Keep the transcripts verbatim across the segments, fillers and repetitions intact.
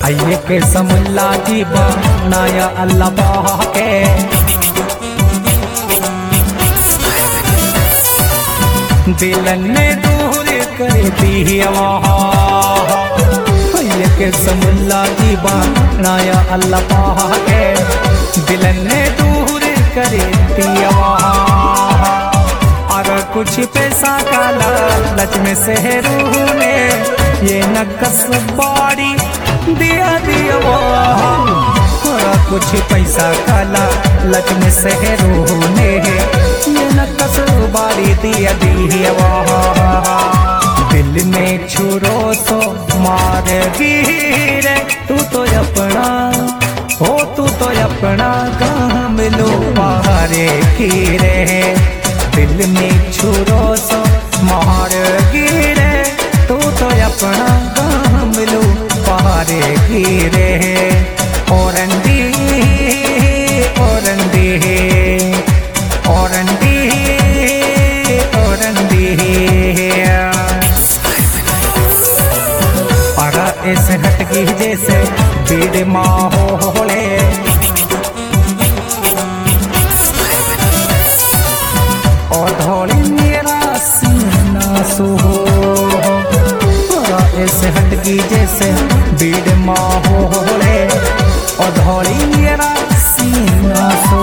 आइए के समुल्ला जी बनाया अल्लाह के दिलन ने दूर कर दिया। आइए के समुल्ला जी बनाया अल्लाह के दिलन ने दूर कर दिया। अगर कुछ पैसा का लालच में शहरों ने ये नकस बाड़ी दिया दिया। कुछ पैसा का लालच में शहरों ने ये नकस बाड़ी दिया दिया। दिल में छुरो तो मार गिरे तू तो अपना हो तू तो अपना काम लो पारे गिरे। दिल में छुरो तो मार गिरे तू तो अपना काम लो पारे गिरे। औरंडी औरंडी औरंडी औरंडी अरा ऐसे हटकी जैसे बीड़ माहौले और धौली मेरा सीना सो ऐसे हटकी जैसे बीड़ माहौले और धौली मेरा सीना सो।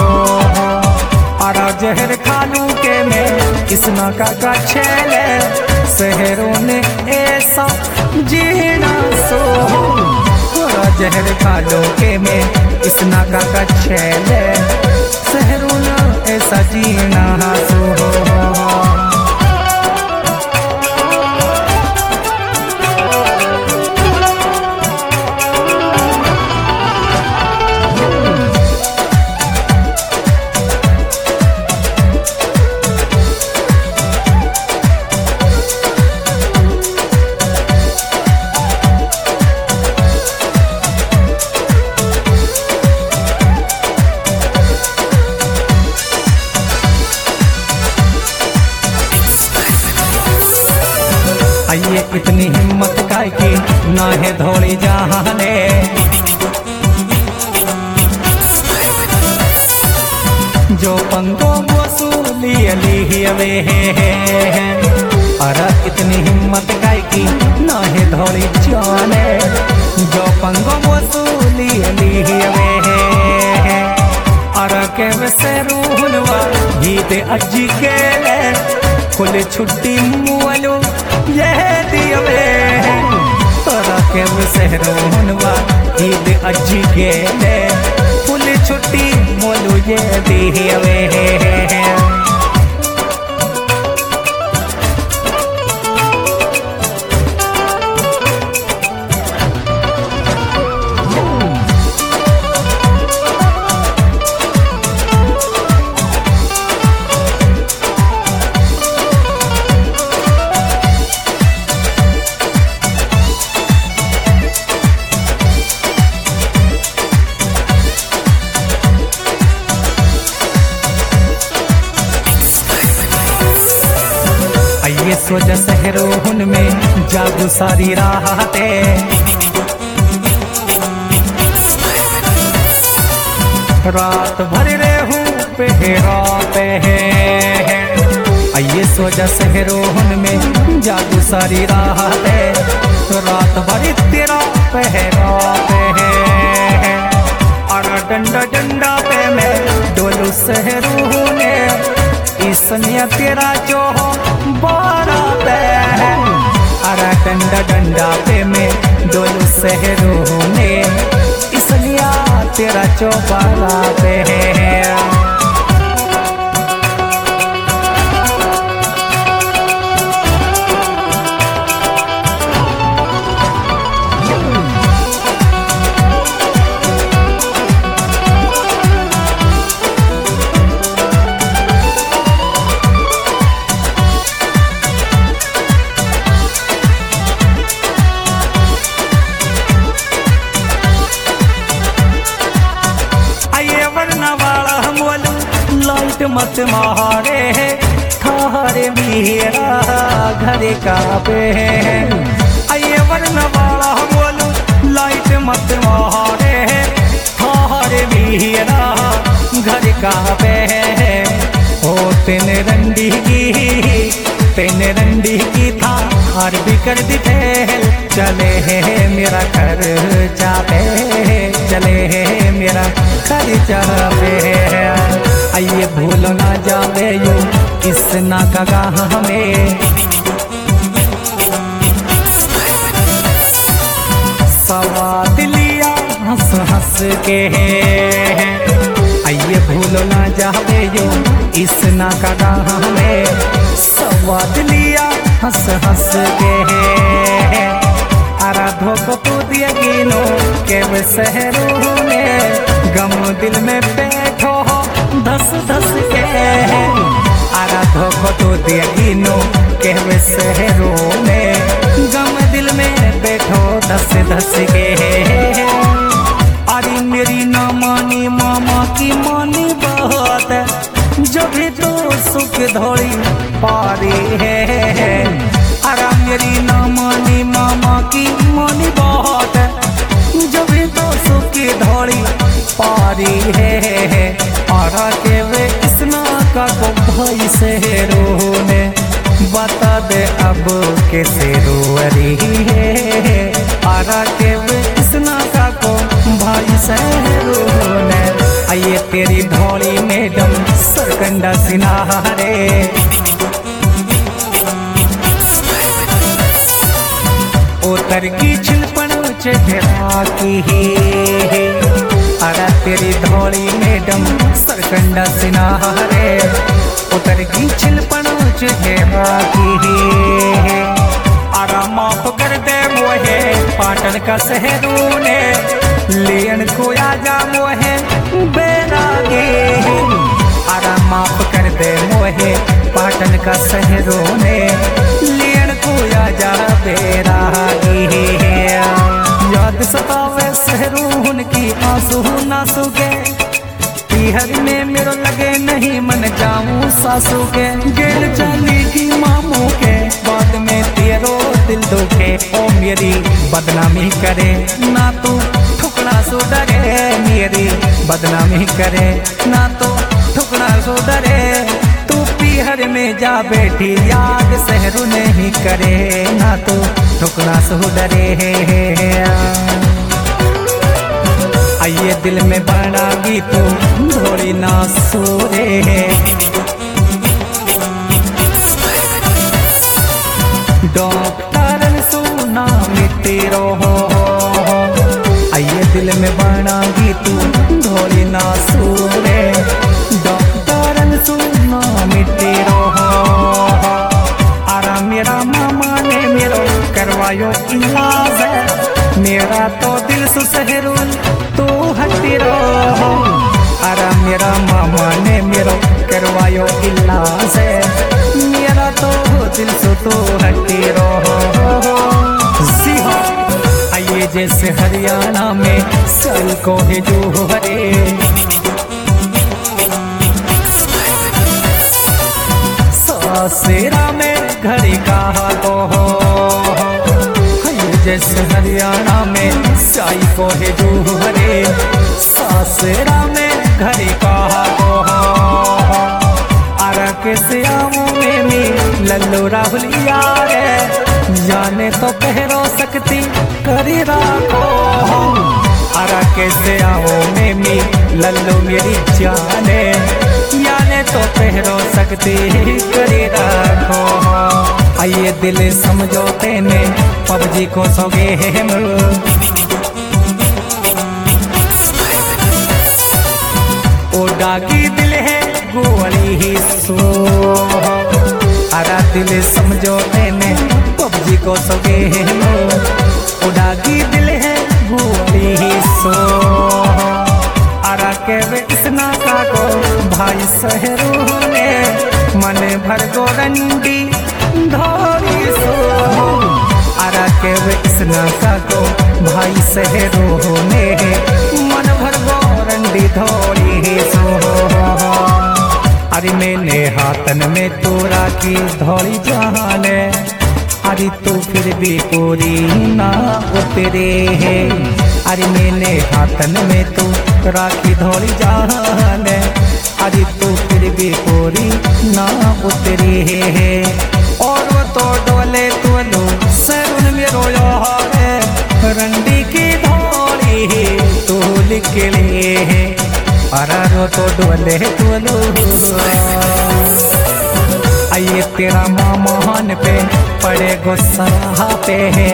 अरा जहर खालू के में किसना का का छेले शहरों ने ऐसा जीना सो। अरा जहर खालू के में किसना का का छेले शहरों ने ऐसा जीना सो। आइए इतनी हिम्मत काय की ना है धोड़ी जहाने। जो पंगो वसूली अली वे अरे इतनी हिम्मत काय की ना है धोड़ी जाने। जो पंगो वसूली अली वे अरे के वैसे रूहनवा गीत अजी के खुले छुट्टी मुअलो ये दियवे तोरा के शहरों ईद अजी के फुल छुट्टी मोलू ये दियवे। ये सोचा शहरों में जागू सारी राहते रात भर रहूं पहरा पे है। ये सोचा शहरों में जागू सारी राहते रात भर तेरा पहरा पे है। और डंडा डंडा पे मैं डोलू शहरों ने इसनिया तेरा जो बारा पे है। अरे डंडा डंडा पे में डोलू शहरों ने इसलिए तेरा चौबारा पे है। मत मारे थारे मेरा घर का पे है। आइए वरना वाला बोलू लाइट मत मोहरे थोड़े वीरा घर का पे ओ तेन रंडी की तेन रंडी की था और भी कर दी फेल चले है मेरा घर जावे चले है मेरा घर जावे आइए भूलो ना जावे यू इस ना का हमें सवाद लिया हंस हंस के आइए भूलो ना जावे यू इस ना का हमें सवाद लिया हंस हंस के आराधो को तू दिया गिनो के वे शहरों में गम दिल में बैठो धस धस के आराधो को तू दिया गिनो के वे शहरों में गम दिल में बैठो धस धस के अरे मेरी ना मानी मामा की मानी बहुत जो भी तो सुख धोड़ी पारी है अरे मेरी ना मानी मामा की मानी बहुत जो भी तो सुख धोड़ी पारी है और के वे इसना का को भाई से रोने बता दे अब कैसे रो रही है और के वे इसना का को भाई से रोने आइए तेरी धौली मैडम सरकंडा सिनारे उतर की छिलपन चेहरा की अरे तेरी धौली मैडम सरकंडा सिनारे उतर की छिलपन चेहरा की अरे माफ कर दे मोहे पाटन का शहरों ने लेन को आजा मोहे बेरागे अरे माफ कर दे मोहे पाटन का शहरों ने लेन को आजा बेरागे याद सतावे शहरों की आंसू नासू के पीहर में मेरो लगे नहीं मन जाऊं सासू के गेल चली की मामू के बाद में तेरो दिल दुखे ओ मेरी बदनामी करे ना तू ठुकड़ा सो डरे मेरी बदनामी करे ना तो ठुकड़ा सो डरे तू पीहर में जा बैठी याद शहरों नहीं करे ना तो ठुकड़ा सो डरे आइए दिल में बनागी तू थोड़ी ना सोरे डॉक्टर सुना मिट्टी रहो आइए दिल में बनागी तू थोड़ी ना सोरे डॉक्टर सुना मिट्टी रहो आरा मेरा मामा ने मेरो करवायो इलाज मेरा तो दिल सुसहरुल तो हटी रहो अरे मेरा मामा ने मेरो करवायो इलाज मेरा तो दिल सो तो हटी रहो जी हाँ आइए जैसे हरियाणा में सल को है जो हरे सासेरा में घड़ी का तो हो जैसे हरियाणा में साई को है जो हरे सासेरा में घड़ी कहा को आरा के सियामों में मी लल्लू राहुल यार जाने तो पहरो सकती करी राखो आरा के सियामों में मी लल्लू मेरी जाने जाने तो पहरो सकती करी राखो आइए दिल समझौते ने पबजी को सोगे हम ओ डागी दिल है गोली ही सो अरा दिल समझौते ने पबजी को सोगे हम ओ डागी दिल है गोली ही सो अरा के वे इसना का को भाई शहरों ने मन भर गो रंडी धोरी सो आरा के वे इसना का को भाई शहरों ने मन भर गो रंडी धोरी सो अरे मैंने हाथन में तोरा की धोरी जाने अरे तू फिर भी पूरी ना उतरे है अरे मैंने हाथन में तू राखी धोली जाने, अरे तू फिर भी पूरी ना उतरी है। और वो तो डोले तू लो सरुन में रोया है, रंडी की धोली तू निकले है। अरे रो तो डोले तू लो आइए तेरा मामान पे पड़े गुस्सा पे है।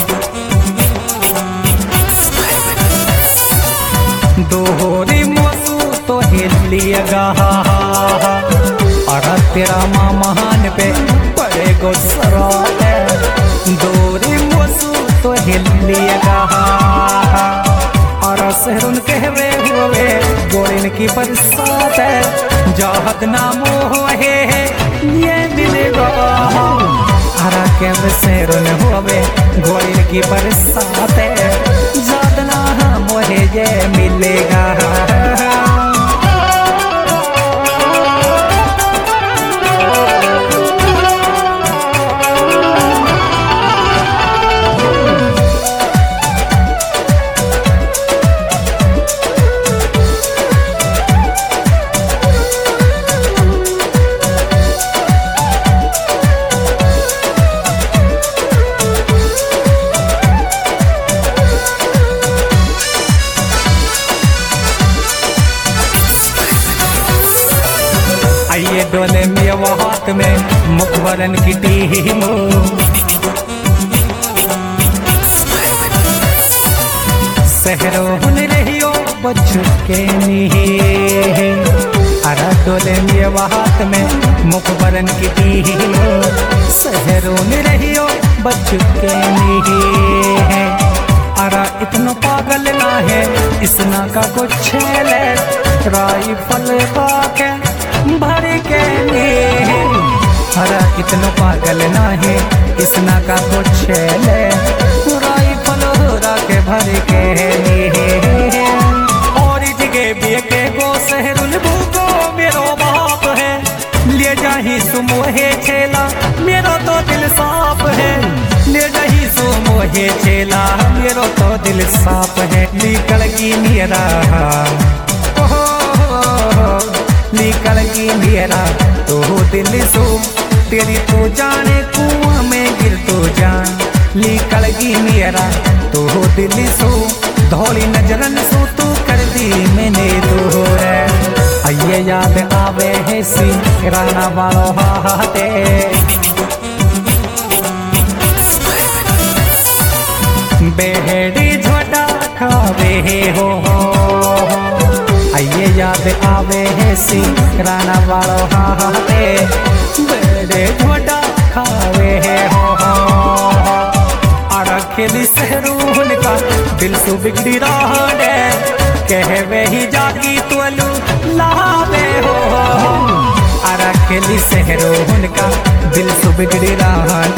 दोहरी मोसू तो हिलिएगा, अरे तेरा मामान पे पड़े गुस्सा पे। दोहरी मोसू तो हिलिएगा, और सहरुन कहवे हुए गोरिन की बरसात है। जाहद नामो है ये मिलेगा, हरा के सहरुन हुए गोरिन की बरसात है। जादना मोहे ये मिलेगा। आइए डोले में वो हाथ में मुखबरन की टीम, सहरों रहियो बच के नहीं। अरे डोले में वो हाथ में मुखबरन की टीम, सहरों रहियो बच के नहीं। अरे इतना पागल ना है इसना का कुछ ले, राइफल पाके भर के लिए। हरा कितनो पागल ना है इसना का कुछ ले, राइफल होरा के भर के लिए। और जगह भी के गो सहरुल भूको मेरो बाप है, ले जाही सुमोहे छेला मेरो तो दिल साफ है। ले जाही सुमोहे छेला मेरो तो दिल साफ है। निकल की मेरा निकल की मेरा तो दिल सो, तेरी तो जाने कुआं में गिर तो जान। निकल की मेरा तो दिल सो, धोली नजरन सो तू कर दी मैंने तो रे। आइए याद आवे है सी राना वालो हाथे, बेहड़ी झोटा खावे हो। आइए याद आवे है सी राना वालो हाथे, बड़े झोटा खावे है हो। अड़खेली सहरून का दिल सु बिगड़ी रहा, कहवे ही जागी तुलू लावे हो। अड़खेली सहरून का दिल सु बिगड़ी रहा,